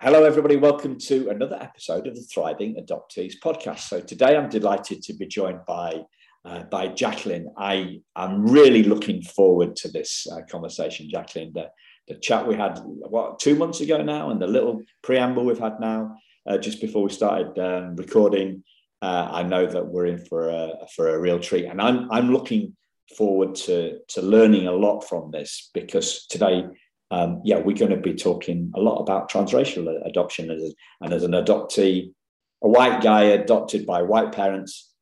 Hello, everybody. Welcome to another episode of the Thriving Adoptees podcast. So today I'm delighted to be joined by Jacqueline. I am really looking forward to this conversation, Jacqueline. The chat we had, 2 months ago now, and the little preamble we've had now, just before we started recording. I know that we're in for a real treat, and I'm looking forward to learning a lot from this, because today, we're going to be talking a lot about transracial adoption. And as an adoptee, a white guy adopted by white parents,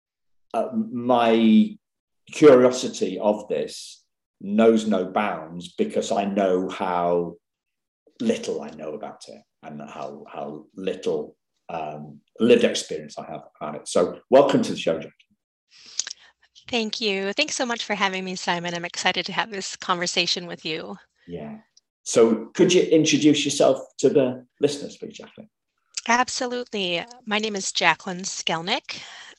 my curiosity of this knows no bounds, because I know how little I know about it and how little lived experience I have on it. So welcome to the show, Jack. Thank you. Thanks so much for having me, Simon. I'm excited to have this conversation with you. Yeah. So could you introduce yourself to the listeners, please, Jacqueline? Absolutely. My name is Jacqueline Skelnick.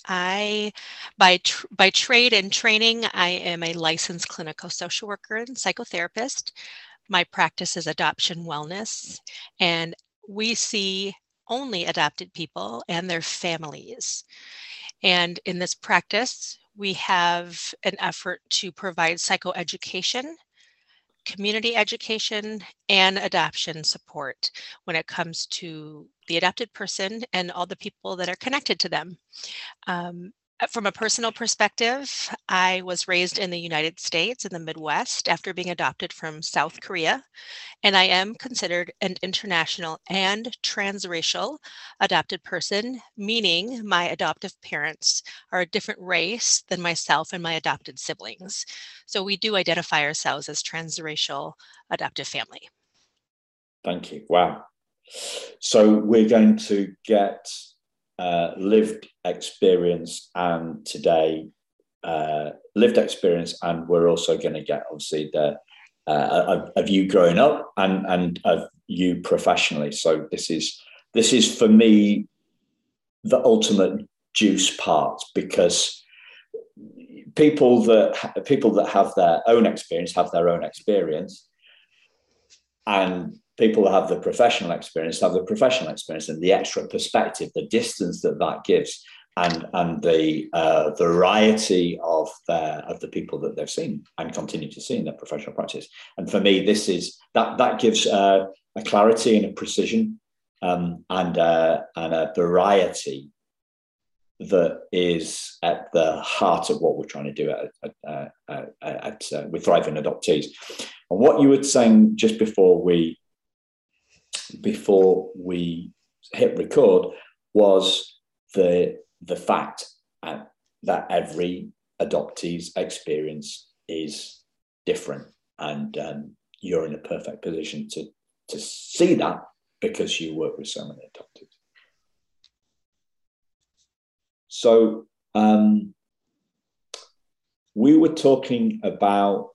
By trade and training, I am a licensed clinical social worker and psychotherapist. My practice is adoption wellness, and we see only adopted people and their families. And in this practice, we have an effort to provide psychoeducation, community education, and adoption support when it comes to the adopted person and all the people that are connected to them. From a personal perspective, I was raised in the United States in the Midwest after being adopted from South Korea, and I am considered an international and transracial adopted person, meaning my adoptive parents are a different race than myself and my adopted siblings. So we do identify ourselves as transracial adoptive family. Thank you. Wow. So we're going to get lived experience, and today lived experience, and we're also going to get obviously the of you growing up and of you professionally. So this is for me the ultimate juice part, because people that have their own experience, and people that have the professional experience and the extra perspective, the distance that gives, and the variety of the people that they've seen and continue to see in their professional practice. And for me, this is that gives a clarity and a precision, and a variety that is at the heart of what we're trying to do with Thriving Adoptees. And what you were saying just before we hit record was the fact that every adoptee's experience is different, and you're in a perfect position to see that, because you work with so many adoptees. So we were talking about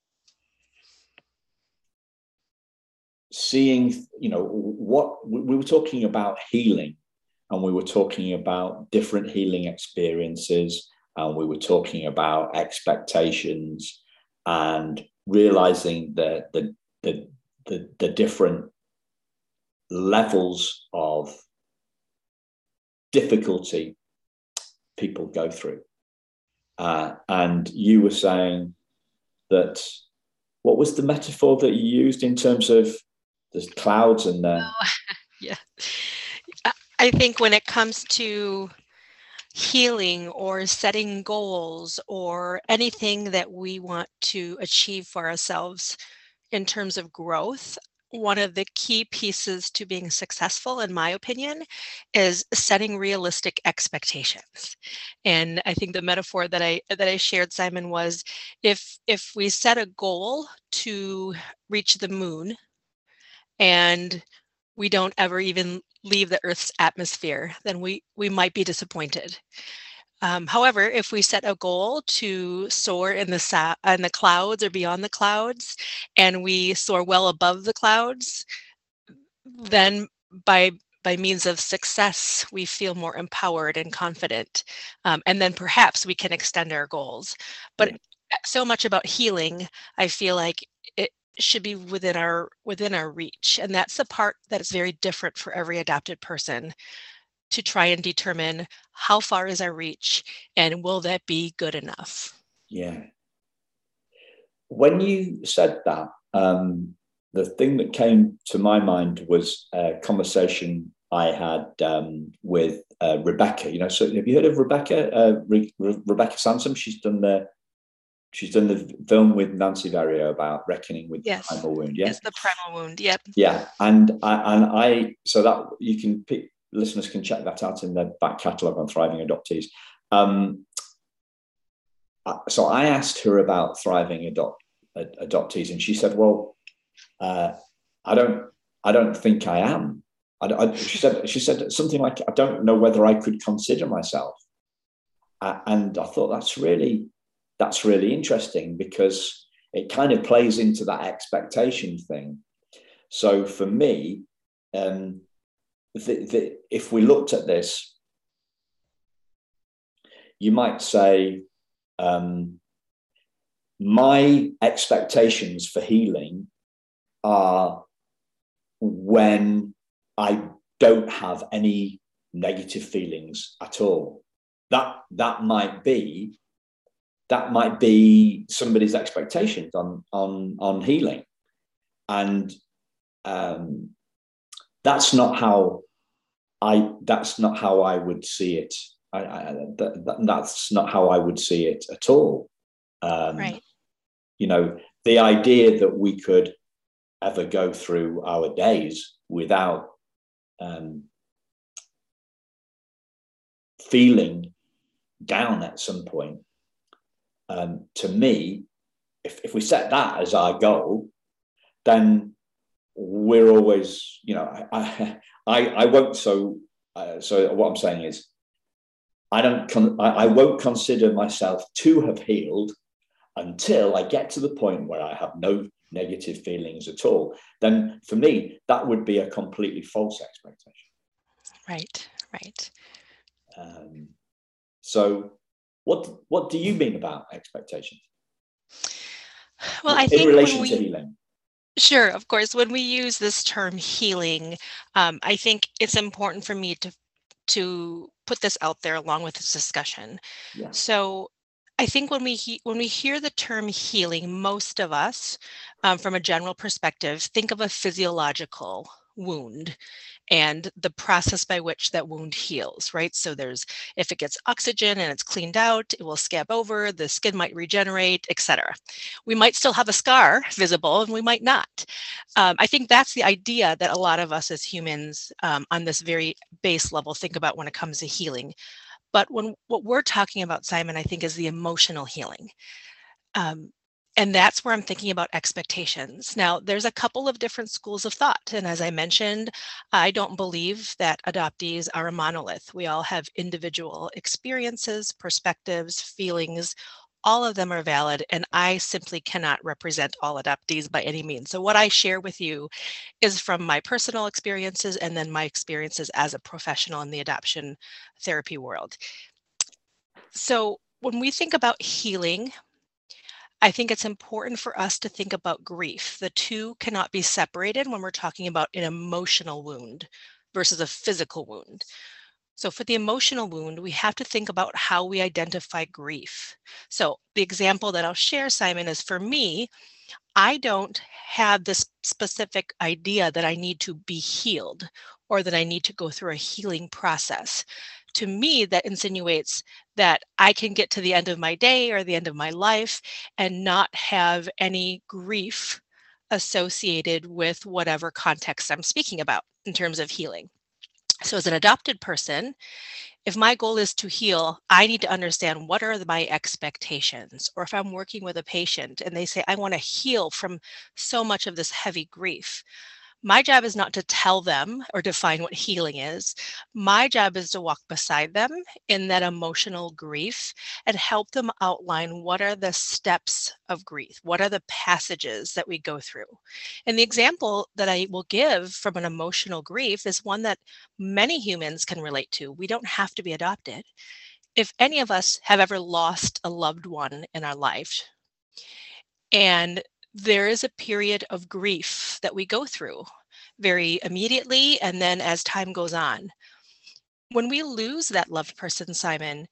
seeing, what we were talking about healing, and we were talking about different healing experiences, and we were talking about expectations, and realizing that the different levels of difficulty people go through. And you were saying that, what was the metaphor that you used in terms of the clouds and the... Yeah. I think when it comes to healing or setting goals or anything that we want to achieve for ourselves in terms of growth, one of the key pieces to being successful, in my opinion, is setting realistic expectations. And I think the metaphor that I shared, Simon, was if we set a goal to reach the moon and we don't ever even leave the Earth's atmosphere, then we might be disappointed. However, if we set a goal to soar in the clouds or beyond the clouds, and we soar well above the clouds, then by means of success, we feel more empowered and confident. And then perhaps we can extend our goals. But so much about healing, I feel like should be within our reach. And that's the part that is very different for every adopted person, to try and determine how far is our reach and will that be good enough. Yeah. When you said that, the thing that came to my mind was a conversation I had with Rebecca. You know, so have you heard of Rebecca? Rebecca Sansom. She's done the film with Nancy Vario about reckoning with the primal wound. Yeah, it's the primal wound. Yep. Yeah, and I so that you can listeners can check that out in the back catalogue on Thriving Adoptees. So I asked her about thriving adoptees, and she said, "Well, I don't think I am." She said something like, "I don't know whether I could consider myself," and I thought that's really interesting, because it kind of plays into that expectation thing. So for me, if we looked at this, you might say, my expectations for healing are when I don't have any negative feelings at all. That might be somebody's expectations on healing, and that's not how I would see it. That's not how I would see it at all. Right. You know, the idea that we could ever go through our days without feeling down at some point, to me, if we set that as our goal, then we're always, you know, I won't. So what I'm saying is, I won't consider myself to have healed until I get to the point where I have no negative feelings at all. Then for me, that would be a completely false expectation. Right. So what do you mean about expectations? Well, I think in relation to healing. Sure, of course. When we use this term healing, I think it's important for me to put this out there along with this discussion. Yeah. So I think when we hear the term healing, most of us, from a general perspective, think of a physiological wound and the process by which that wound heals, right? So if it gets oxygen and it's cleaned out, it will scab over, the skin might regenerate, etc. We might still have a scar visible and we might not. I think that's the idea that a lot of us as humans, on this very base level, think about when it comes to healing. But what we're talking about, Simon, I think is the emotional healing. And that's where I'm thinking about expectations. Now, there's a couple of different schools of thought. And as I mentioned, I don't believe that adoptees are a monolith. We all have individual experiences, perspectives, feelings. All of them are valid, and I simply cannot represent all adoptees by any means. So what I share with you is from my personal experiences and then my experiences as a professional in the adoption therapy world. So when we think about healing, I think it's important for us to think about grief. The two cannot be separated when we're talking about an emotional wound versus a physical wound. So for the emotional wound, we have to think about how we identify grief. So the example that I'll share, Simon, is for me, I don't have this specific idea that I need to be healed or that I need to go through a healing process. To me, that insinuates that I can get to the end of my day or the end of my life and not have any grief associated with whatever context I'm speaking about in terms of healing. So as an adopted person, if my goal is to heal, I need to understand what are my expectations. Or if I'm working with a patient and they say, I want to heal from so much of this heavy grief, my job is not to tell them or define what healing is. My job is to walk beside them in that emotional grief and help them outline what are the steps of grief, what are the passages that we go through. And the example that I will give from an emotional grief is one that many humans can relate to. We don't have to be adopted. If any of us have ever lost a loved one in our life, and there is a period of grief that we go through very immediately, and then as time goes on. When we lose that loved person, Simon,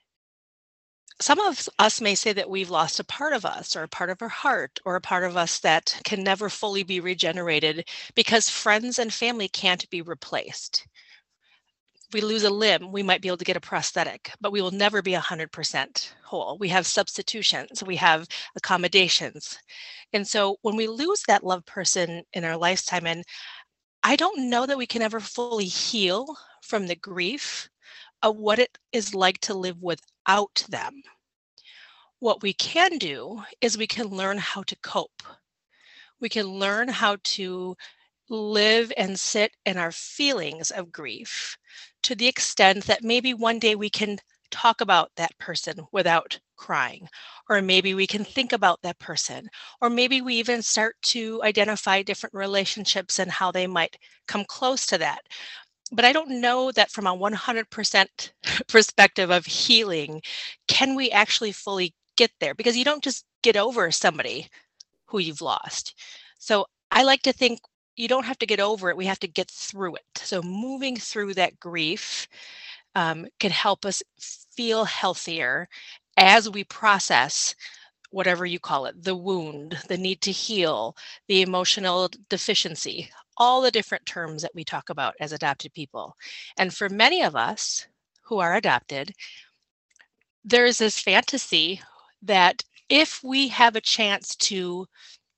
some of us may say that we've lost a part of us, or a part of our heart, or a part of us that can never fully be regenerated because friends and family can't be replaced. If we lose a limb, we might be able to get a prosthetic, but we will never be 100% whole. We have substitutions, we have accommodations. And so when we lose that loved person in our lifetime, and I don't know that we can ever fully heal from the grief of what it is like to live without them. What we can do is we can learn how to cope. We can learn how to live and sit in our feelings of grief to the extent that maybe one day we can talk about that person without crying, or maybe we can think about that person, or maybe we even start to identify different relationships and how they might come close to that. But I don't know that from a 100% perspective of healing, can we actually fully get there? Because you don't just get over somebody who you've lost. So I like to think you don't have to get over it, we have to get through it. So moving through that grief can help us feel healthier as we process whatever you call it, the wound, the need to heal, the emotional deficiency, all the different terms that we talk about as adopted people. And for many of us who are adopted, there's this fantasy that if we have a chance to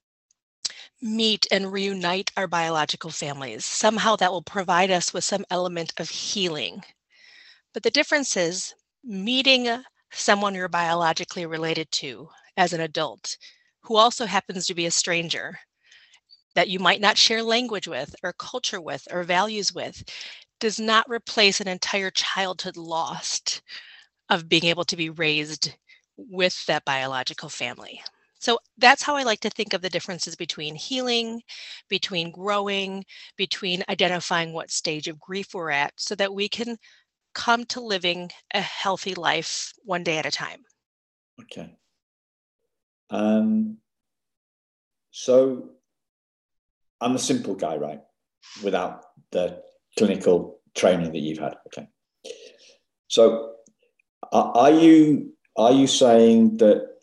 meet and reunite our biological families, somehow that will provide us with some element of healing. But the difference is meeting someone you're biologically related to as an adult, who also happens to be a stranger that you might not share language with, or culture with, or values with, does not replace an entire childhood lost of being able to be raised with that biological family. So that's how I like to think of the differences between healing, between growing, between identifying what stage of grief we're at, so that we can come to living a healthy life one day at a time. Okay. So I'm a simple guy, right? Without the clinical training that you've had. Okay. So are you saying that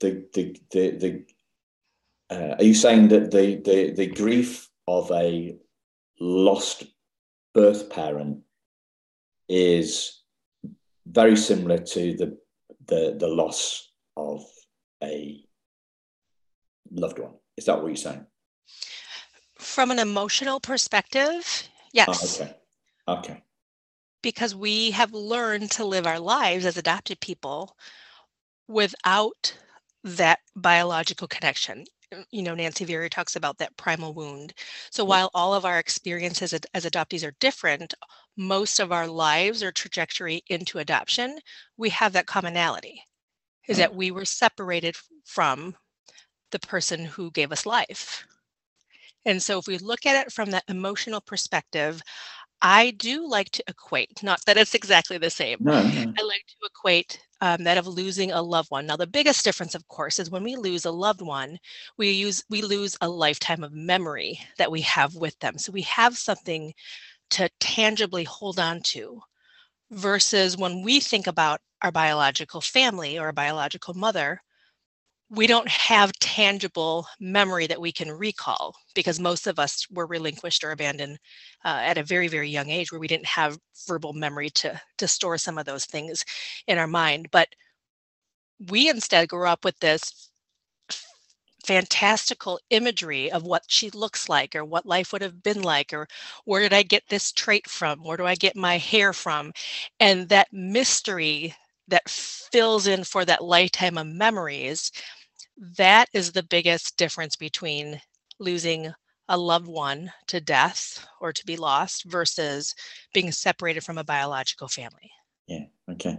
the grief of a lost birth parent is very similar to the loss of a loved one? Is that what you're saying? From an emotional perspective, yes. Okay. Okay. Because we have learned to live our lives as adopted people without that biological connection. You know, Nancy Vera talks about that primal wound. So while all of our experiences as adoptees are different, most of our lives or trajectory into adoption, we have that commonality, is that we were separated from the person who gave us life. And so if we look at it from that emotional perspective, I do like to equate, not that it's exactly the same. No. I like to equate that of losing a loved one. Now, the biggest difference, of course, is when we lose a loved one, we lose a lifetime of memory that we have with them. So we have something to tangibly hold on to, versus when we think about our biological family or a biological mother, we don't have tangible memory that we can recall, because most of us were relinquished or abandoned at a very, very young age, where we didn't have verbal memory to store some of those things in our mind. But we instead grew up with this fantastical imagery of what she looks like, or what life would have been like, or where did I get this trait from? Where do I get my hair from? And that mystery that fills in for that lifetime of memories, that is the biggest difference between losing a loved one to death or to be lost versus being separated from a biological family. Yeah. Okay.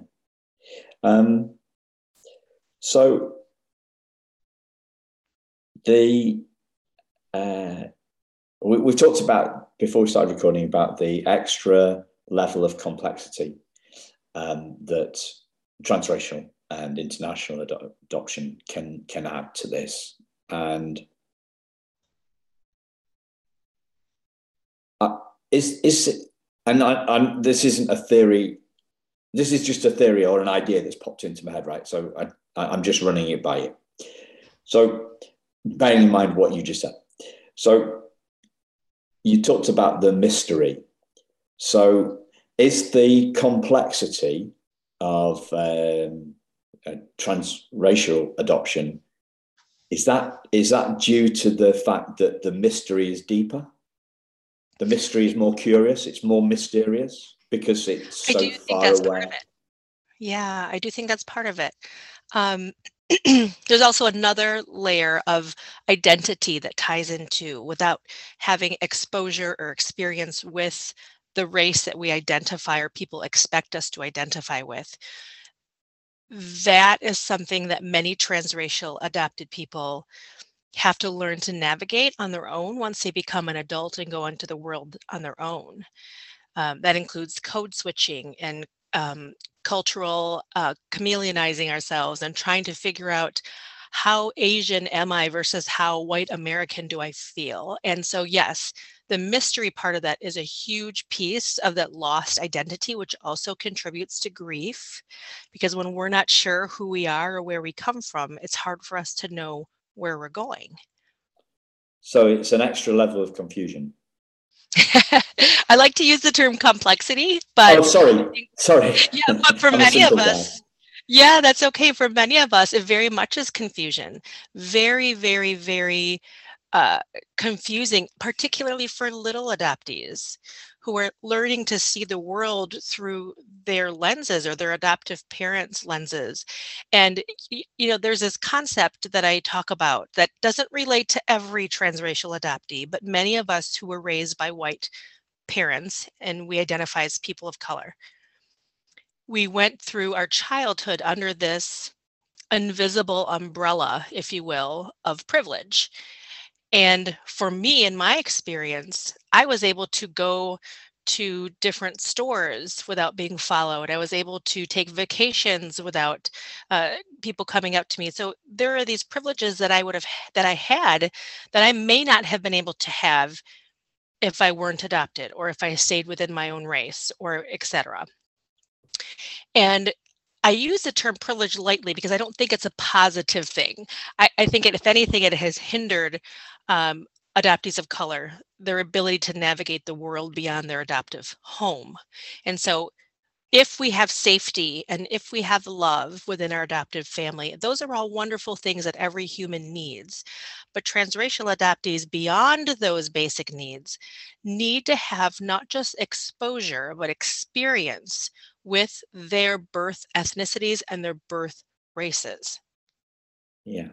So we've talked about, before we started recording, about the extra level of complexity that transracial and international adoption can add to this. And Is and this isn't a theory. This is just a theory or an idea that's popped into my head, right? So I'm just running it by you. So bearing in mind what you just said. So you talked about the mystery. So is the complexity of transracial adoption, is that due to the fact that the mystery is deeper? The mystery is more curious, it's more mysterious because it's so far away. Yeah, I do think that's part of it. There's also another layer of identity that ties into without having exposure or experience with the race that we identify or people expect us to identify with. That is something that many transracial adopted people have to learn to navigate on their own once they become an adult and go into the world on their own. That includes code switching and cultural chameleonizing ourselves and trying to figure out how Asian am I versus how white American do I feel. And so, yes, the mystery part of that is a huge piece of that lost identity, which also contributes to grief, because when we're not sure who we are or where we come from, it's hard for us to know where we're going. So it's an extra level of confusion. I like to use the term complexity, but sorry. Yeah, but for many of us, yeah, that's okay. For many of us, it very much is confusion. Very, very, very confusing, particularly for little adoptees who are learning to see the world through their lenses or their adoptive parents' lenses. And, there's this concept that I talk about that doesn't relate to every transracial adoptee, but many of us who were raised by white parents and we identify as people of color. We went through our childhood under this invisible umbrella, if you will, of privilege. And for me, in my experience, I was able to go to different stores without being followed. I was able to take vacations without people coming up to me. So there are these privileges that I had that I may not have been able to have if I weren't adopted or if I stayed within my own race or etc. And I use the term privilege lightly because I don't think it's a positive thing. I think if anything, it has hindered adoptees of color, their ability to navigate the world beyond their adoptive home. And so if we have safety and if we have love within our adoptive family, those are all wonderful things that every human needs. But transracial adoptees beyond those basic needs need to have not just exposure, but experience with their birth ethnicities and their birth races. Yeah.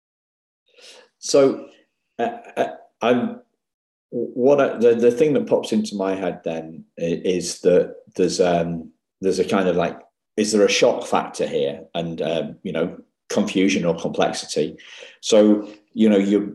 So I'm the thing that pops into my head then is that there's a kind of like, is there a shock factor here and confusion or complexity? So you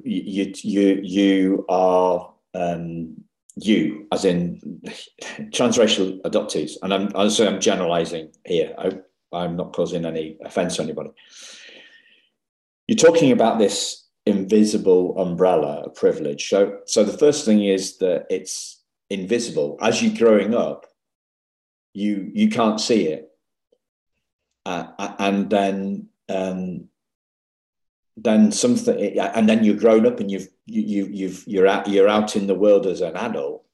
are you as in transracial adoptees, and I'm generalizing here. I'm not causing any offense to anybody. You're talking about this invisible umbrella of privilege. So the first thing is that it's invisible. As you're growing up, you can't see it, and then something, and then you're grown up and you're out in the world as an adult.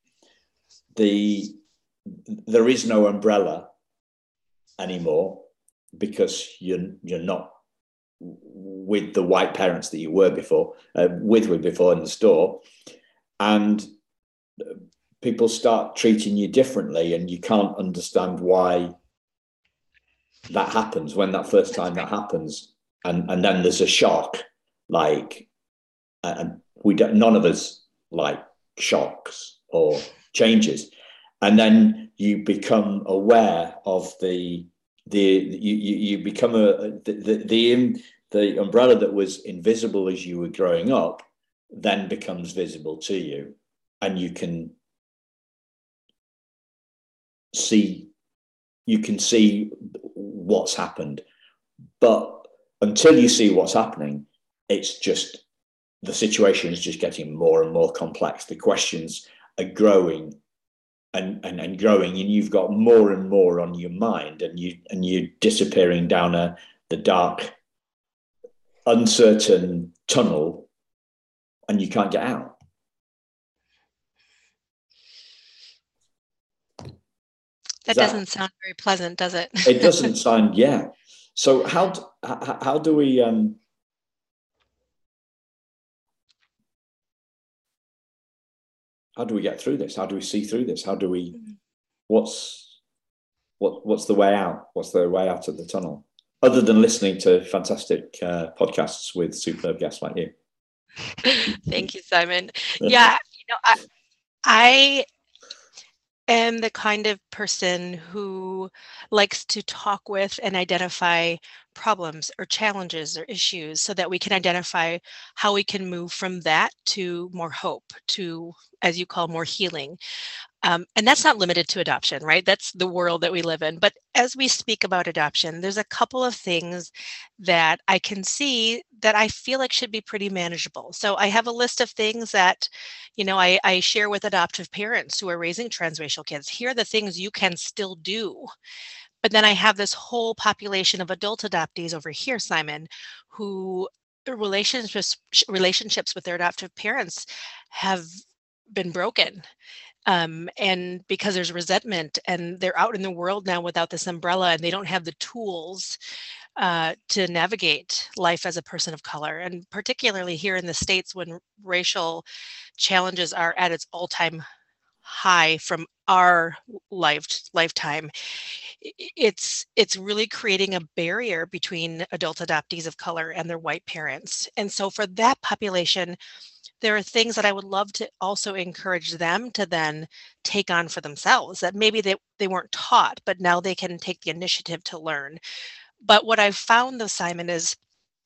There is no umbrella anymore because you're not with the white parents that you were before, with before in the store, and people start treating you differently, and you can't understand why that happens when that first time that happens, and then there's a shock, like, and none of us like shocks or changes, and then you become aware of you become the umbrella that was invisible as you were growing up then becomes visible to you, and you can see what's happened. But until you see what's happening, it's just, the situation is just getting more and more complex. The questions are growing and growing, and you've got more and more on your mind, and you're disappearing down the dark, uncertain tunnel, and you can't get out. That doesn't sound very pleasant, does it? It doesn't sound, yeah. So how do we get through this? How do we see through this? How do we what's the way out? What's the way out of the tunnel? Other than listening to fantastic podcasts with superb guests like you. Thank you, Simon. Yeah, I am the kind of person who likes to talk with and identify problems or challenges or issues so that we can identify how we can move from that to more hope, to, as you call, more healing. And that's not limited to adoption, right? That's the world that we live in. But as we speak about adoption, there's a couple of things that I can see that I feel like should be pretty manageable. So I have a list of things that, I share with adoptive parents who are raising transracial kids. Here are the things you can still do. But then I have this whole population of adult adoptees over here, Simon, who relationships with their adoptive parents have been broken. And because there's resentment and they're out in the world now without this umbrella and they don't have the tools to navigate life as a person of color. And particularly here in the States, when racial challenges are at its all-time high from our lifetime, it's really creating a barrier between adult adoptees of color and their white parents. And so for that population, there are things that I would love to also encourage them to then take on for themselves that maybe they weren't taught, but now they can take the initiative to learn. But what I've found though, Simon, is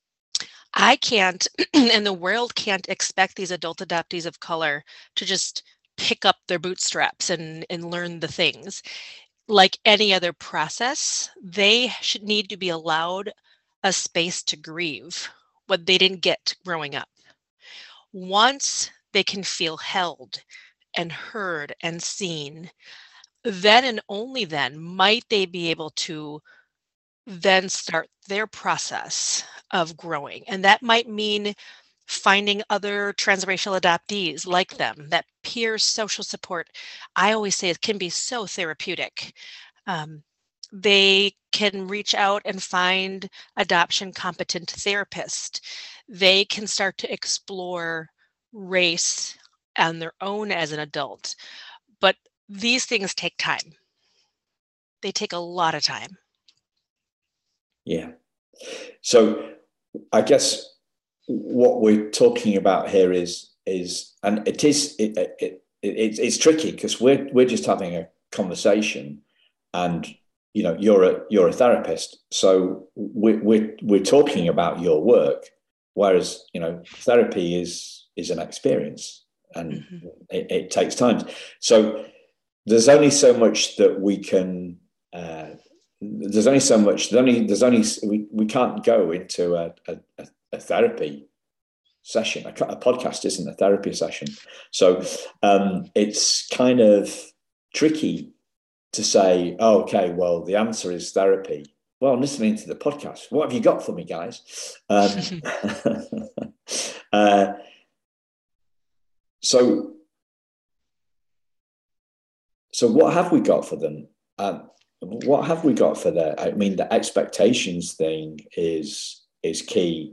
I can't, and the world can't expect these adult adoptees of color to just pick up their bootstraps and learn the things. Like any other process, they should need to be allowed a space to grieve what they didn't get growing up. Once they can feel held and heard and seen, then and only then might they be able to then start their process of growing. And that might mean finding other transracial adoptees like them. That peer social support, I always say, it can be so therapeutic. They can reach out and find adoption competent therapists. They can start to explore race on their own as an adult. But these things take time. They take a lot of time. Yeah. So I guess what we're talking about here is and it's tricky because we're just having a conversation, and you're a therapist, so we're talking about your work, whereas therapy is an experience, and it takes time. So there's only so much that we can. There's only so much. We can't go into a therapy session. A podcast isn't a therapy session, so it's kind of tricky to say, oh, okay, well, the answer is therapy. Well, I'm listening to the podcast. What have you got for me, guys? So what have we got for them? What have we got for that? I mean, the expectations thing is key.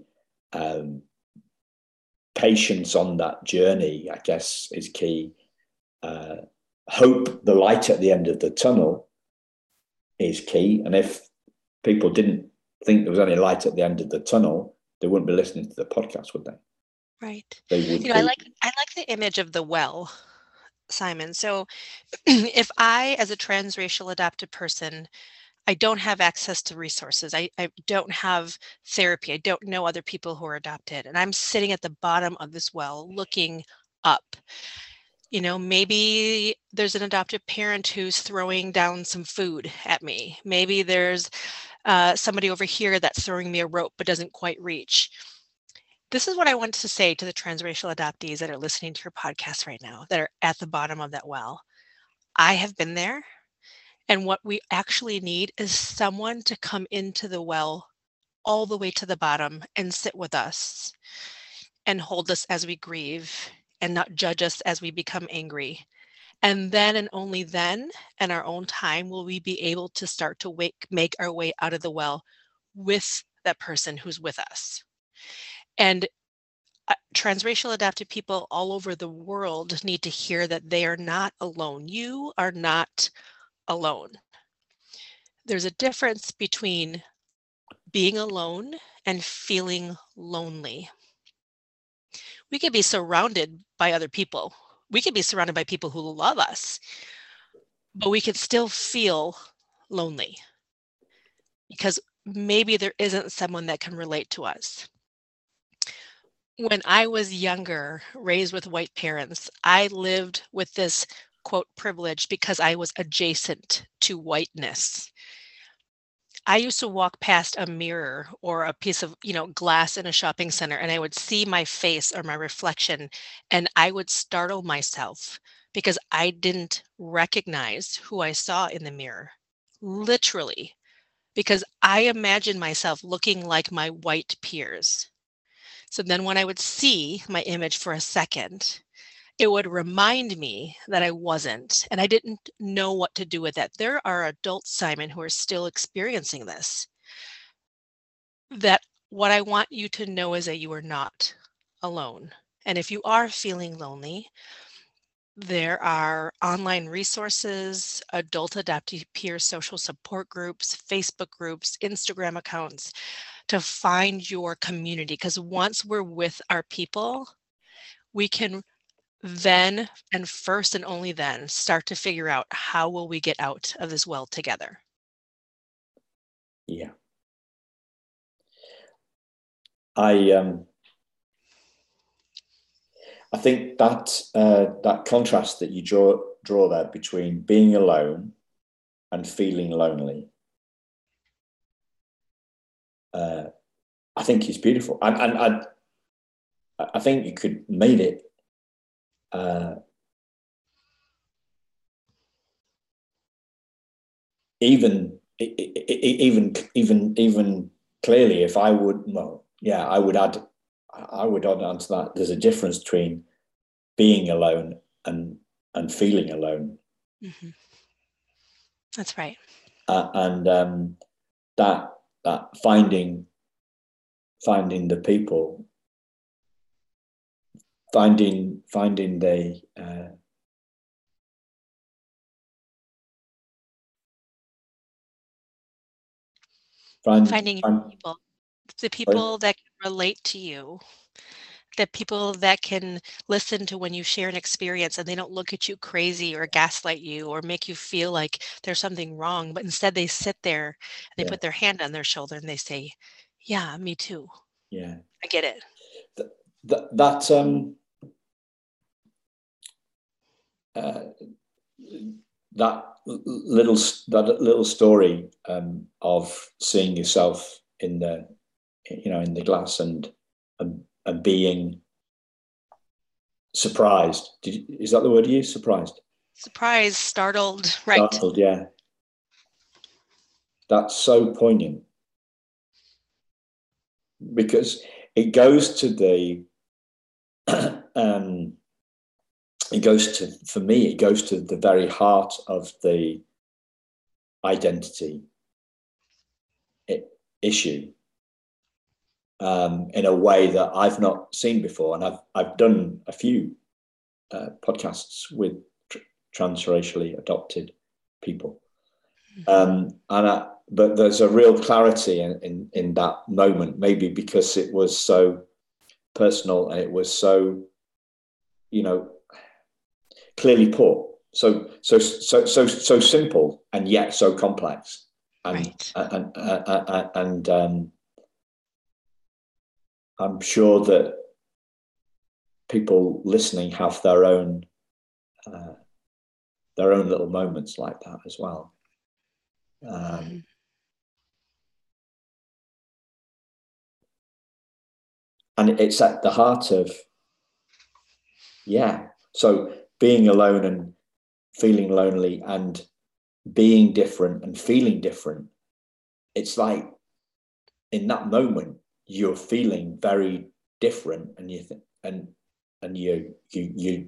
Patience on that journey, I guess, is key. Hope, the light at the end of the tunnel, is key. And if people didn't think there was any light at the end of the tunnel, they wouldn't be listening to the podcast, would they? Right. They would. I like the image of the well, Simon. So if I, as a transracial adopted person, I don't have access to resources. I don't have therapy. I don't know other people who are adopted. And I'm sitting at the bottom of this well looking up. Maybe there's an adoptive parent who's throwing down some food at me. Maybe there's somebody over here that's throwing me a rope but doesn't quite reach. This is what I want to say to the transracial adoptees that are listening to your podcast right now, that are at the bottom of that well. I have been there. And what we actually need is someone to come into the well all the way to the bottom and sit with us and hold us as we grieve and not judge us as we become angry. And then and only then, in our own time, will we be able to start to make our way out of the well with that person who's with us. And transracial adopted people all over the world need to hear that they are not alone. You are not alone. There's a difference between being alone and feeling lonely. We could be surrounded by other people. We could be surrounded by people who love us, but we could still feel lonely because maybe there isn't someone that can relate to us. When I was younger, raised with white parents, I lived with this quote privilege because I was adjacent to whiteness. I used to walk past a mirror or a piece of, glass in a shopping center, and I would see my face or my reflection, and I would startle myself because I didn't recognize who I saw in the mirror. Literally, because I imagined myself looking like my white peers. So then when I would see my image for a second, it would remind me that I wasn't, and I didn't know what to do with that. There are adults, Simon, who are still experiencing this. That what I want you to know is that you are not alone. And if you are feeling lonely, there are online resources, adult adoptee peer social support groups, Facebook groups, Instagram accounts to find your community. Because once we're with our people, we can then, and first and only then, start to figure out how will we get out of this well together. Yeah. I think that that contrast that you draw there between being alone and feeling lonely, I think is beautiful, and I think you could mean it. Even clearly, if I would, well, yeah, I would add onto that. There's a difference between being alone and feeling alone. Mm-hmm. That's right. And that finding the people, finding the Finding people, the people that can relate to you, the people that can listen to when you share an experience and they don't look at you crazy or gaslight you or make you feel like there's something wrong, but instead they sit there and they put their hand on their shoulder and they say, yeah, me too. Yeah, I get it. That little story of seeing yourself in the glass and being surprised. Is that the word you used? Surprised? Surprised, startled, right. Startled, yeah. That's so poignant because it goes to the for me, it goes to the very heart of the identity issue in a way that I've not seen before. And I've done a few podcasts with transracially adopted people. But there's a real clarity in that moment, maybe because it was so personal and it was so, clearly put, so simple and yet so complex, and right. and I'm sure that people listening have their own little moments like that as well. And it's at the heart of, yeah. So being alone and feeling lonely and being different and feeling different, it's like in that moment you're feeling very different, and you think, and you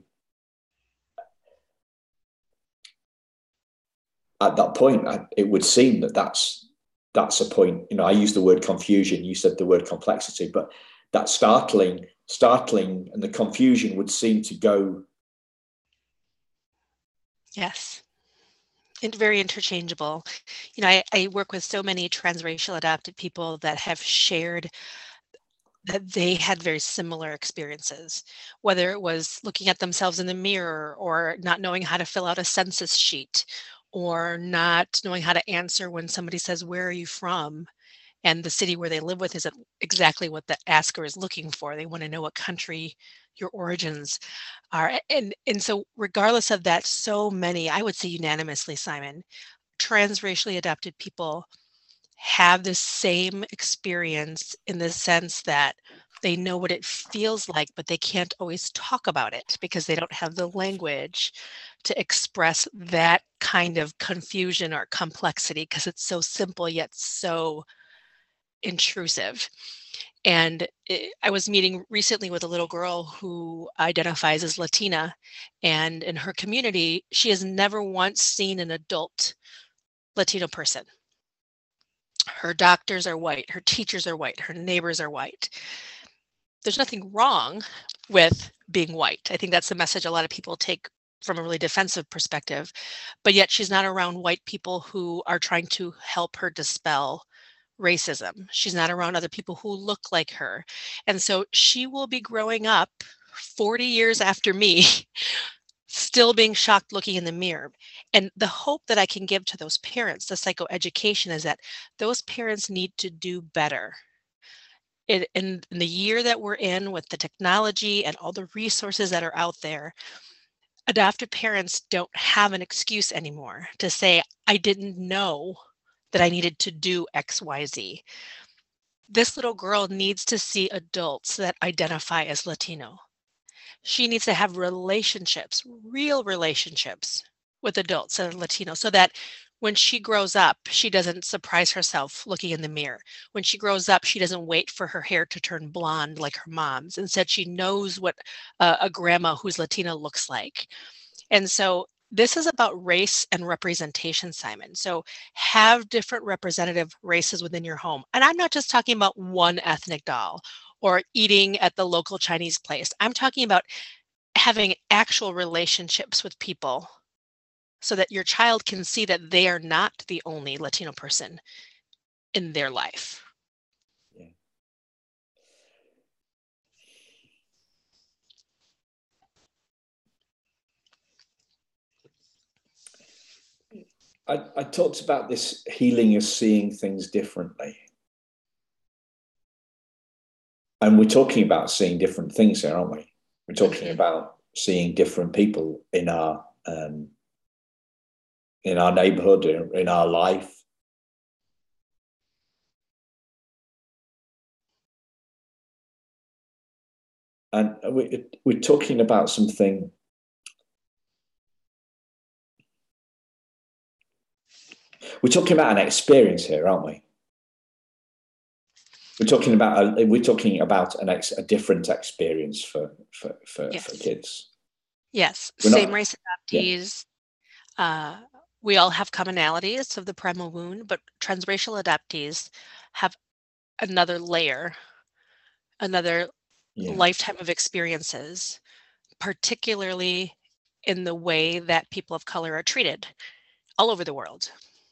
at that point, it would seem that that's a point. You know, I use the word confusion. You said the word complexity, but that startling, and the confusion would seem to go. Yes. And very interchangeable. You know, I work with so many transracial adopted people that have shared that they had very similar experiences, whether it was looking at themselves in the mirror or not knowing how to fill out a census sheet or not knowing how to answer when somebody says, "Where are you from?" And the city where they live with isn't exactly what the asker is looking for. They want to know what country your origins are. And so regardless of that, so many, I would say unanimously, Simon, transracially adopted people have the same experience in the sense that they know what it feels like, but they can't always talk about it because they don't have the language to express that kind of confusion or complexity because it's so simple yet so intrusive. And I was meeting recently with a little girl who identifies as Latina, and in her community, she has never once seen an adult Latino person. Her doctors are white, her teachers are white, her neighbors are white. There's nothing wrong with being white. I think that's the message a lot of people take from a really defensive perspective, but yet she's not around white people who are trying to help her dispel racism. She's not around other people who look like her. And so she will be growing up 40 years after me, still being shocked looking in the mirror. And the hope that I can give to those parents, the psychoeducation, is that those parents need to do better. In the year that we're in with the technology and all the resources that are out there, adoptive parents don't have an excuse anymore to say, I didn't know that I needed to do XYZ. This little girl needs to see adults that identify as Latino. She needs to have relationships, real relationships with adults that are Latino, so that when she grows up, she doesn't surprise herself looking in the mirror. When she grows up, she doesn't wait for her hair to turn blonde like her mom's. Instead, she knows what a grandma who's Latina looks like. And so this is about race and representation, Simon. So have different representative races within your home. And I'm not just talking about one ethnic doll or eating at the local Chinese place. I'm talking about having actual relationships with people so that your child can see that they are not the only Latino person in their life. Yeah. I talked about this healing as seeing things differently. And we're talking about seeing different things here, aren't we? We're talking about seeing different people in our neighborhood, in our life. And we're talking about something. We're talking about an experience here, aren't we? We're talking about a different experience for kids. Yes, We're same not, race yeah. adoptees. We all have commonalities of the primal wound, but transracial adoptees have another layer, another Yeah. lifetime of experiences, particularly in the way that people of color are treated all over the world.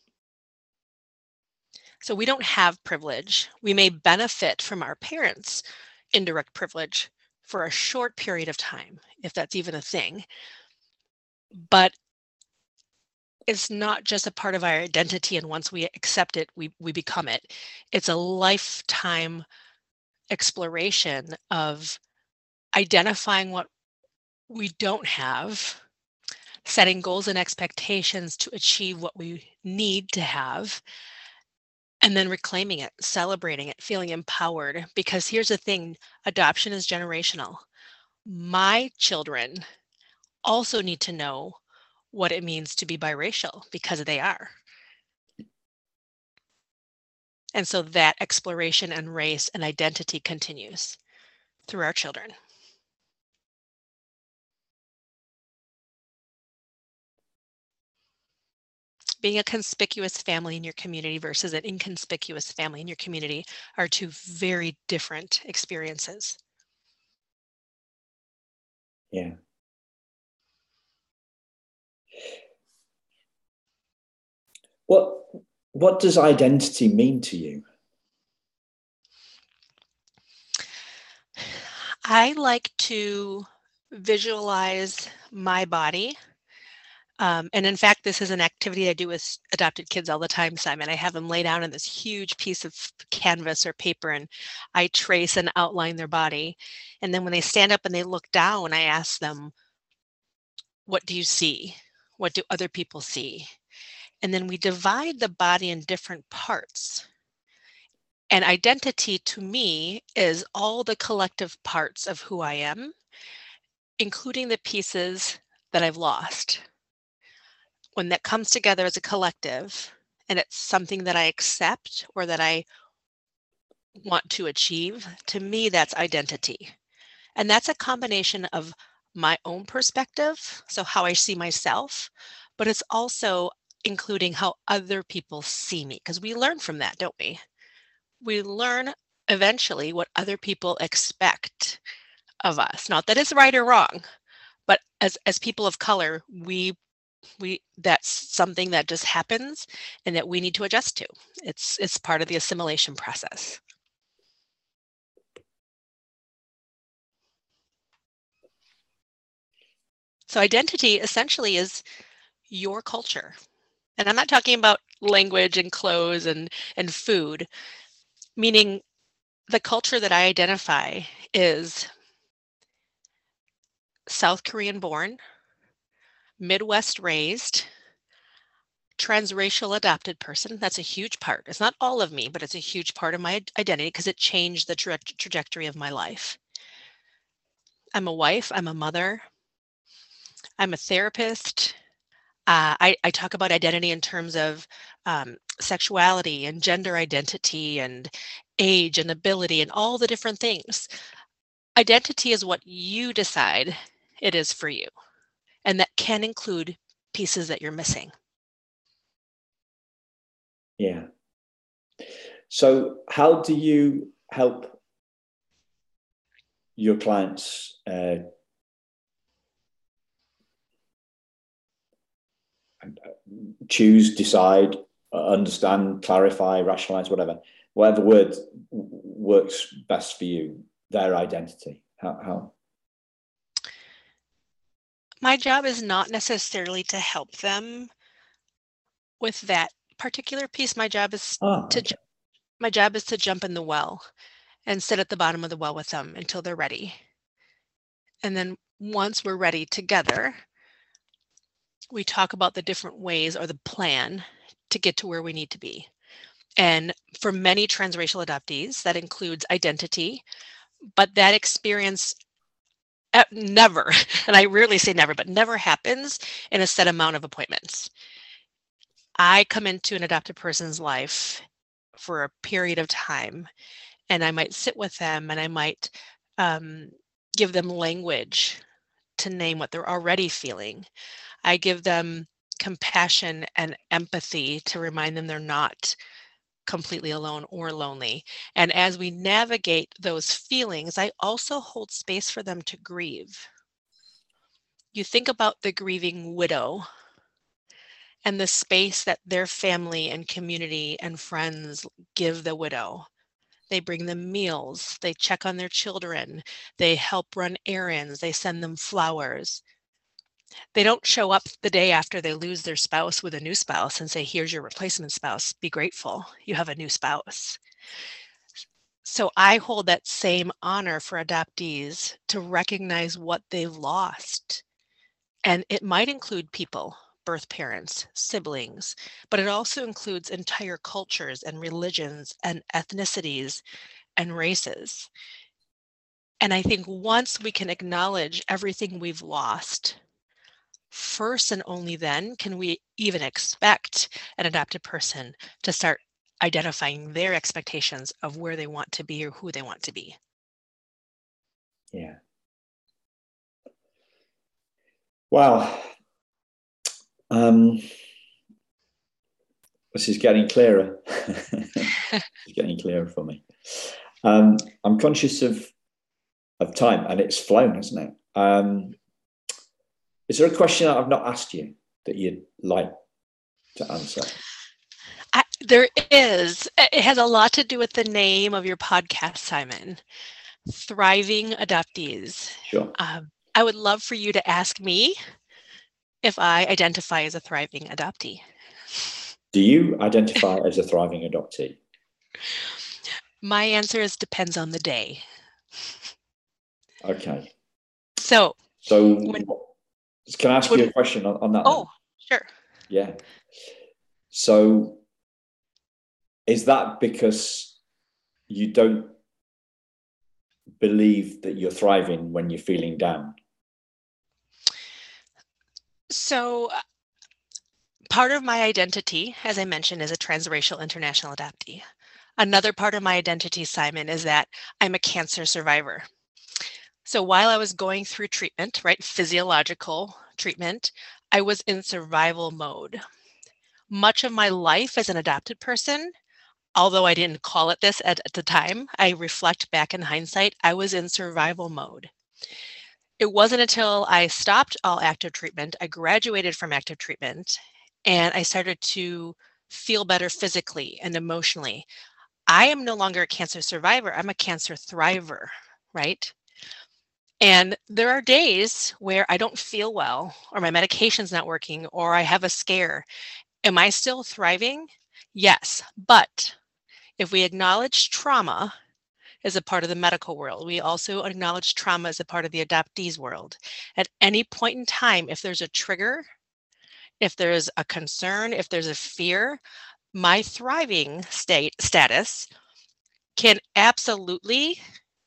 So we don't have privilege. We may benefit from our parents' indirect privilege for a short period of time, if that's even a thing. But it's not just a part of our identity, and once we accept it, we become it. It's a lifetime exploration of identifying what we don't have, setting goals and expectations to achieve what we need to have, and then reclaiming it, celebrating it, feeling empowered. Because here's the thing, adoption is generational. My children also need to know what it means to be biracial because they are. And so that exploration and race and identity continues through our children. Being a conspicuous family in your community versus an inconspicuous family in your community are two very different experiences. Yeah. What does identity mean to you? I like to visualize my body. And in fact, this is an activity I do with adopted kids all the time, Simon. I have them lay down on this huge piece of canvas or paper, and I trace and outline their body. And then when they stand up and they look down, I ask them, what do you see? What do other people see? And then we divide the body in different parts. And identity to me is all the collective parts of who I am, including the pieces that I've lost. When that comes together as a collective and it's something that I accept or that I want to achieve, to me, that's identity. And that's a combination of my own perspective, so how I see myself, but it's also including how other people see me, because we learn from that, don't we? We learn eventually what other people expect of us. Not that it's right or wrong, but as people of color, we that's something that just happens and that we need to adjust to. It's part of the assimilation process. So identity essentially is your culture. And I'm not talking about language and clothes and food, meaning the culture that I identify is South Korean born, Midwest raised, transracial adopted person. That's a huge part. It's not all of me, but it's a huge part of my identity because it changed the trajectory of my life. I'm a wife, I'm a mother, I'm a therapist. I talk about identity in terms of sexuality and gender identity and age and ability and all the different things. Identity is what you decide it is for you. And that can include pieces that you're missing. Yeah. So how do you help your clients choose, decide, understand, clarify, rationalize, whatever word works best for you, their identity? How? My job is not necessarily to help them with that particular piece. My job is to jump in the well and sit at the bottom of the well with them until they're ready. And then once we're ready together, we talk about the different ways or the plan to get to where we need to be. And for many transracial adoptees, that includes identity, but that experience never, and I rarely say never, but never happens in a set amount of appointments. I come into an adopted person's life for a period of time, and I might sit with them and I might give them language to name what they're already feeling. I give them compassion and empathy to remind them they're not completely alone or lonely. And as we navigate those feelings, I also hold space for them to grieve. You think about the grieving widow and the space that their family and community and friends give the widow. They bring them meals, they check on their children, they help run errands, they send them flowers. They don't show up the day after they lose their spouse with a new spouse and say, here's your replacement spouse. Be grateful. You have a new spouse. So I hold that same honor for adoptees to recognize what they've lost. And it might include people, birth parents, siblings, but it also includes entire cultures and religions and ethnicities and races. And I think once we can acknowledge everything we've lost, first and only then can we even expect an adopted person to start identifying their expectations of where they want to be or who they want to be. Yeah. Wow. This is getting clearer. It's getting clearer for me. I'm conscious of time, and it's flown, hasn't it? Is there a question that I've not asked you that you'd like to answer? There is. It has a lot to do with the name of your podcast, Simon. Thriving Adoptees. Sure. I would love for you to ask me if I identify as a thriving adoptee. Do you identify as a thriving adoptee? My answer is depends on the day. Okay. So can I ask you a question on that? Oh, then? Sure. Yeah. So is that because you don't believe that you're thriving when you're feeling down? So part of my identity, as I mentioned, is a transracial international adoptee. Another part of my identity, Simon, is that I'm a cancer survivor. So while I was going through treatment, right, physiological treatment, I was in survival mode. Much of my life as an adopted person, although I didn't call it this at the time, I reflect back in hindsight, I was in survival mode. It wasn't until I stopped all active treatment, I graduated from active treatment, and I started to feel better physically and emotionally. I am no longer a cancer survivor, I'm a cancer thriver, right? And there are days where I don't feel well, or my medication's not working, or I have a scare. Am I still thriving? Yes, but if we acknowledge trauma as a part of the medical world, we also acknowledge trauma as a part of the adoptees world. At any point in time, if there's a trigger, if there's a concern, if there's a fear, my thriving status can absolutely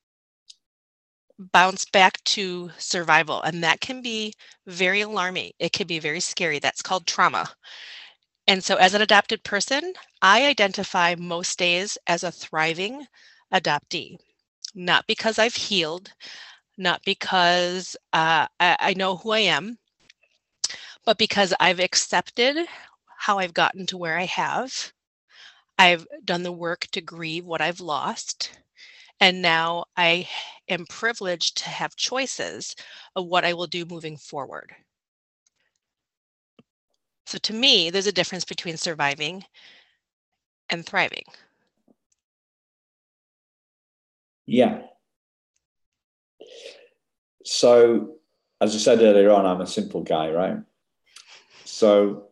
bounce back to survival. And that can be very alarming. It can be very scary. That's called trauma. And so as an adopted person, I identify most days as a thriving adoptee, not because I've healed, not because I know who I am, but because I've accepted how I've gotten to where I have. I've done the work to grieve what I've lost. And now I am privileged to have choices of what I will do moving forward. So to me, there's a difference between surviving and thriving. Yeah. So, as I said earlier on, I'm a simple guy, right? So,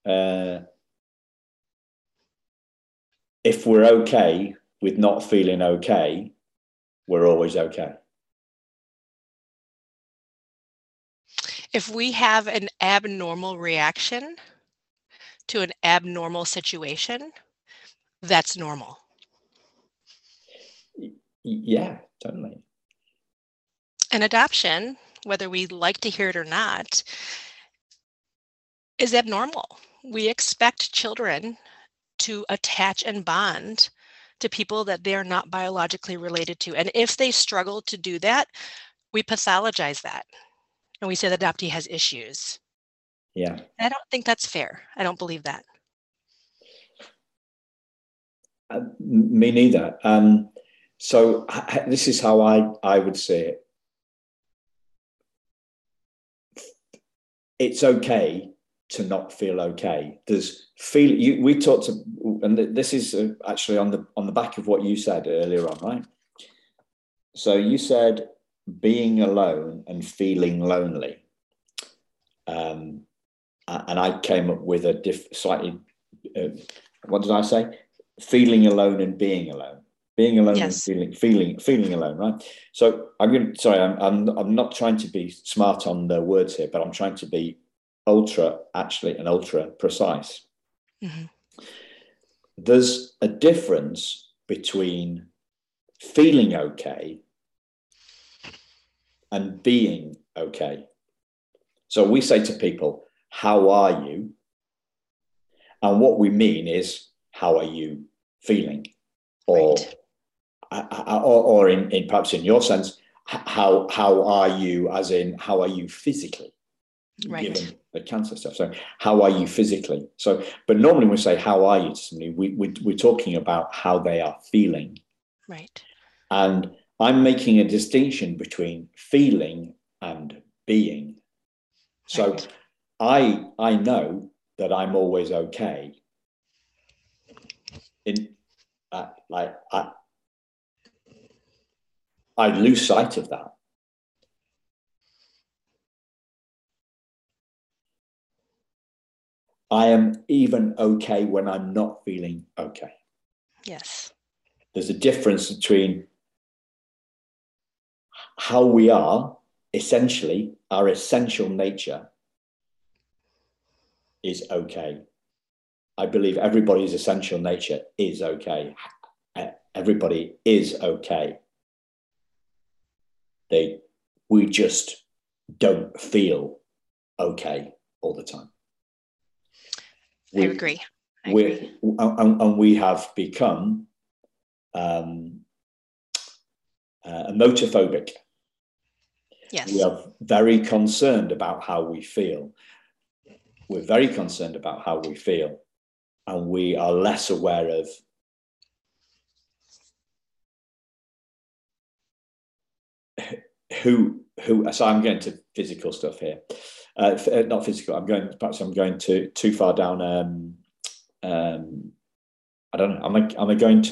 if we're okay with not feeling okay, we're always okay. If we have an abnormal reaction to an abnormal situation, that's normal. Yeah, totally. And adoption, whether we like to hear it or not, is abnormal. We expect children to attach and bond to people that they are not biologically related to. And if they struggle to do that, we pathologize that. And we say the adoptee has issues. Yeah. I don't think that's fair. I don't believe that. Me neither. So this is how I would say it. It's okay to not feel okay. We talked to, and this is actually on the back of what you said earlier on, right? So you said being alone and feeling lonely, and I came up with a slightly. What did I say? Feeling alone and being alone. Being alone, yes. And feeling alone, right? So I'm not trying to be smart on the words here, but I'm trying to be ultra precise. Mm-hmm. There's a difference between feeling okay and being okay. So we say to people, how are you? And what we mean is, how are you feeling? Or, right. or in perhaps in your sense, how are you, as in, how are you physically? Right. Given the cancer stuff. So how are you physically? So, but normally when we say, how are you to somebody, we're talking about how they are feeling. Right. And I'm making a distinction between feeling and being. So right. I know that I'm always okay. I lose sight of that. I am even okay when I'm not feeling okay. Yes. There's a difference between how we are, essentially, our essential nature is okay. I believe everybody's essential nature is okay. Everybody is okay. We just don't feel okay all the time. I agree. And we have become emotophobic. Yes. We are very concerned about how we feel. We're very concerned about how we feel, and we are less aware of who. So I'm going to physical stuff here. Not physical. I'm going too far down. I don't know. Am I going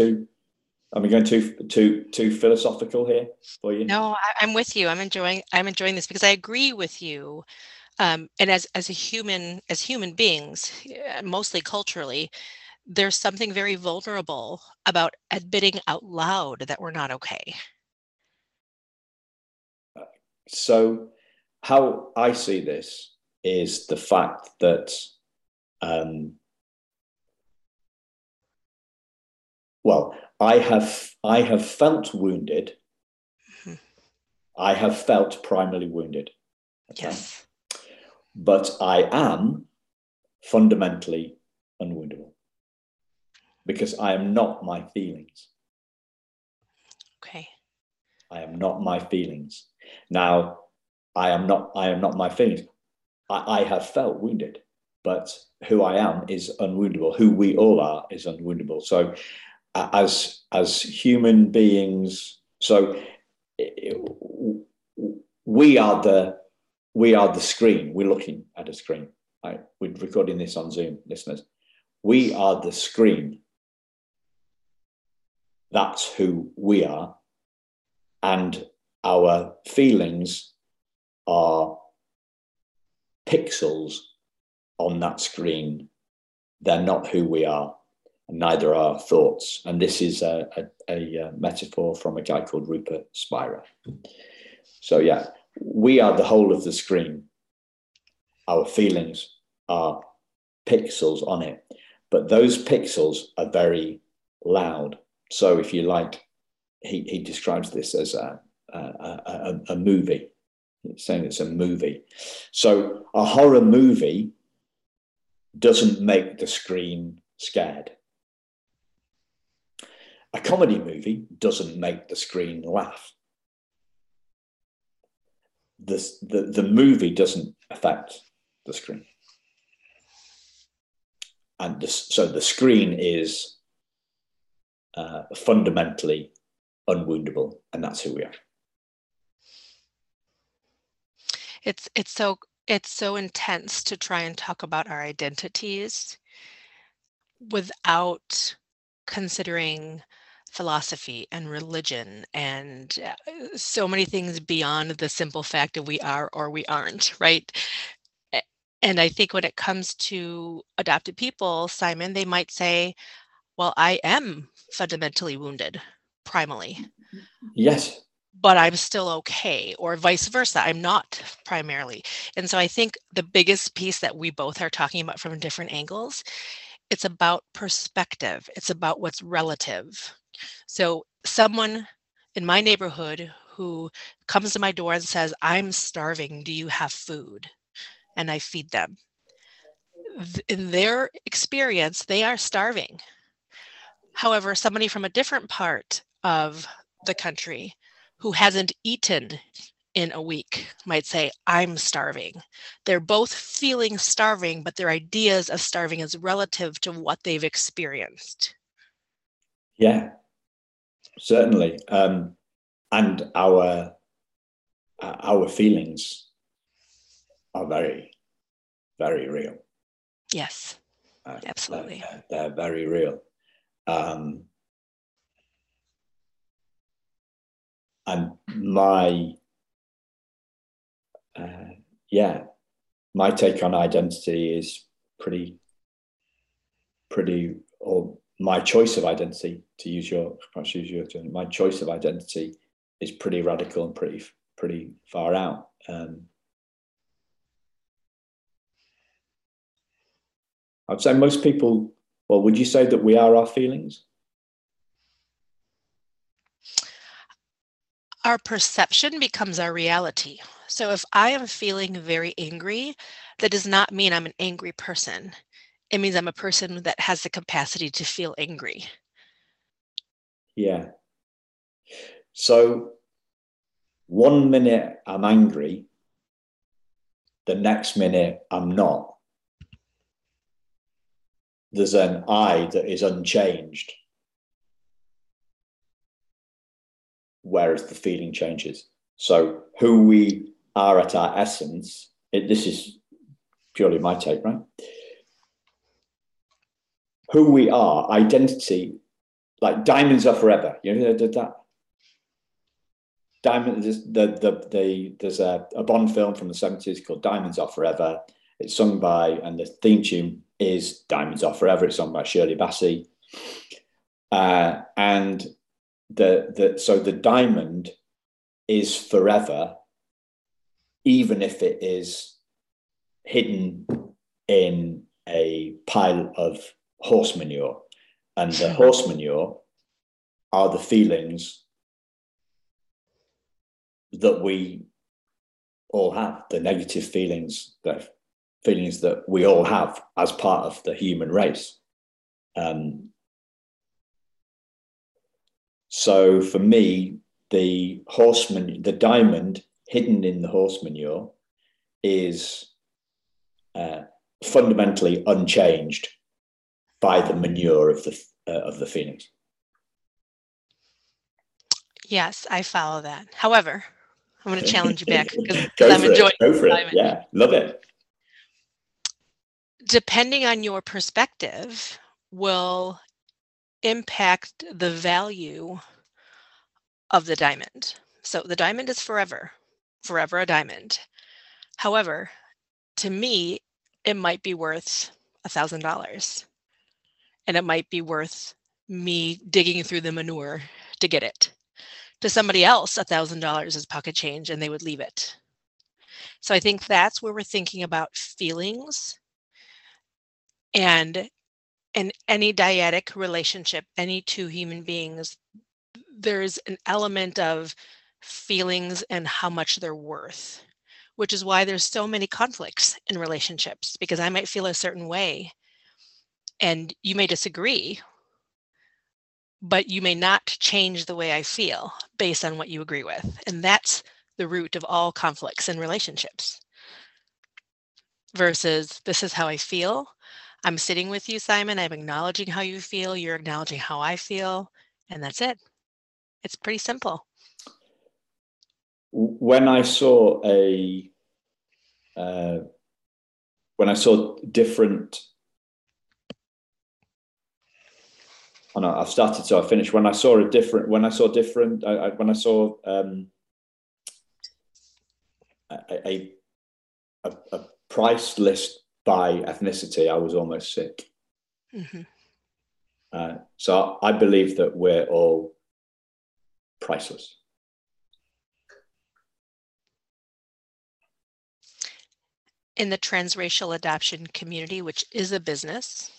too philosophical here for you? No, I'm with you. I'm enjoying this because I agree with you. And as human beings, mostly culturally, there's something very vulnerable about admitting out loud that we're not okay. So how I see this is the fact that, well, I have felt wounded. Mm-hmm. I have felt primarily wounded. Okay? Yes. But I am fundamentally unwoundable because I am not my feelings. Okay. I am not my feelings. Now, I am not my feelings. I have felt wounded, but who I am is unwoundable. Who we all are is unwoundable. So as human beings, so we are the screen. We're looking at a screen. Right? We're recording this on Zoom, listeners. We are the screen. That's who we are. And our feelings are pixels on that screen. They're not who we are, and neither are our thoughts. And this is a metaphor from a guy called Rupert Spira. So yeah, we are the whole of the screen. Our feelings are pixels on it, but those pixels are very loud. So if you like, he describes this as a movie. He's saying it's a movie. So a horror movie doesn't make the screen scared. A comedy movie doesn't make the screen laugh. The movie doesn't affect the screen. And so the screen is fundamentally unwoundable, and that's who we are. It's so intense to try and talk about our identities without considering philosophy and religion and so many things beyond the simple fact that we are or we aren't, right? And I think when it comes to adopted people, Simon, they might say, well, I am fundamentally wounded, primally. Yes. but I'm still okay, or vice versa. I'm not primarily. And so I think the biggest piece that we both are talking about from different angles, it's about perspective. It's about what's relative. So someone in my neighborhood who comes to my door and says, I'm starving, do you have food? And I feed them. In their experience, they are starving. However, somebody from a different part of the country who hasn't eaten in a week might say, I'm starving. They're both feeling starving, but their ideas of starving is relative to what they've experienced. Yeah, certainly. And our feelings are very, very real. Yes, absolutely. They're very real. And my take on identity is pretty, or my choice of identity, to use your term, my choice of identity is pretty radical and pretty far out. I'd say most people, well, would you say that we are our feelings? Our perception becomes our reality. So if I am feeling very angry, that does not mean I'm an angry person. It means I'm a person that has the capacity to feel angry. Yeah. So 1 minute I'm angry, the next minute I'm not. There's an I that is unchanged, whereas the feeling changes. So who we are at our essence, this is purely my take, right? Who we are, identity, like diamonds are forever. You know that? There's a Bond film from the 70s called Diamonds Are Forever. It's sung by, and the theme tune is Diamonds Are Forever. It's sung by Shirley Bassey. And so the diamond is forever, even if it is hidden in a pile of horse manure. And the horse manure are the feelings that we all have, the negative feelings that we all have as part of the human race. So for me, the diamond hidden in the horse manure is fundamentally unchanged by the manure of the feelings. Yes, I follow that. However, I'm going to challenge you back because I'm enjoying it. Go for it. Yeah, love it. Depending on your perspective will impact the value of the diamond. So the diamond is forever a diamond. However, to me, it might be worth $1,000, and it might be worth me digging through the manure to get it. To somebody else, $1,000 is pocket change, and they would leave it. So I think that's where we're thinking about feelings, and in any dyadic relationship, any two human beings, there's an element of feelings and how much they're worth, which is why there's so many conflicts in relationships, because I might feel a certain way and you may disagree, but you may not change the way I feel based on what you agree with. And that's the root of all conflicts in relationships. Versus, this is how I feel. I'm sitting with you, Simon. I'm acknowledging how you feel. You're acknowledging how I feel. And that's it. It's pretty simple. When I saw different, I've started, so I finished. When I saw a price list by ethnicity, I was almost sick. Mm-hmm. So I believe that we're all priceless. in the transracial adoption community, which is a business,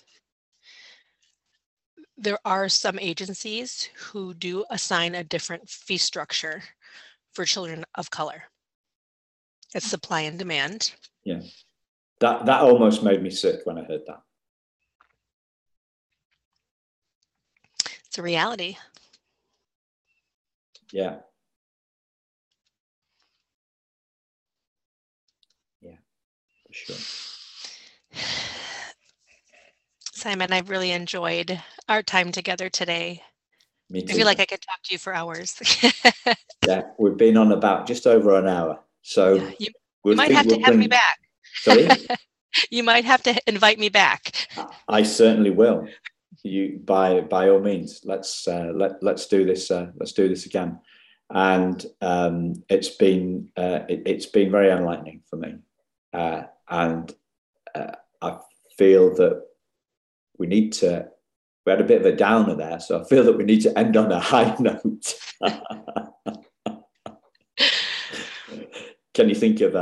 there are some agencies who do assign a different fee structure for children of color. It's supply and demand. Yeah. That almost made me sick when I heard that. It's a reality. Yeah. Yeah, for sure. Simon, I've really enjoyed our time together today. Me too. I feel like I could talk to you for hours. Yeah, we've been on about just over an hour. So yeah, you might have to have me back. Sorry? You might have to invite me back. I certainly will. You by all means. Let's do this. Let's do this again. And it's been very enlightening for me. And I feel that we had a bit of a downer there, so I feel that we need to end on a high note. Can you think of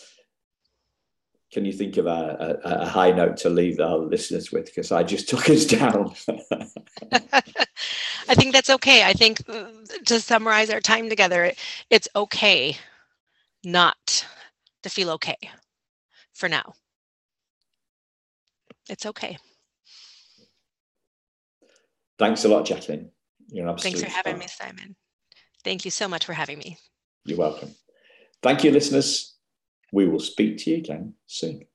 a high note to leave our listeners with? Because I just took us down. I think that's okay. I think to summarize our time together, it's okay not to feel okay for now. It's okay. Thanks a lot, Jacqueline. You're an absolute Thanks for having star. me, Simon. Thank you so much for having me. You're welcome. Thank you, listeners. We will speak to you again soon.